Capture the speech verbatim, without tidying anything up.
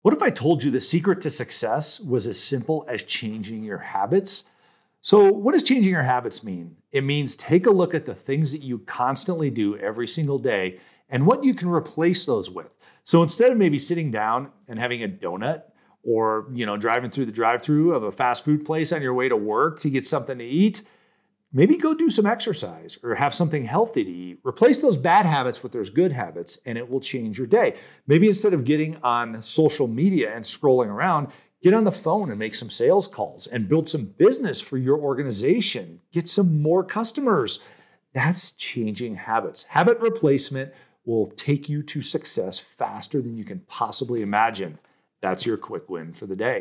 What if I told you the secret to success was as simple as changing your habits? So, what does changing your habits mean? It means take a look at the things that you constantly do every single day and what you can replace those with. So, instead of maybe sitting down and having a donut or, you know, driving through the drive-through of a fast food place on your way to work to get something to eat, maybe go do some exercise or have something healthy to eat. Replace those bad habits with those good habits, and it will change your day. Maybe instead of getting on social media and scrolling around, get on the phone and make some sales calls and build some business for your organization. Get some more customers. That's changing habits. Habit replacement will take you to success faster than you can possibly imagine. That's your quick win for the day.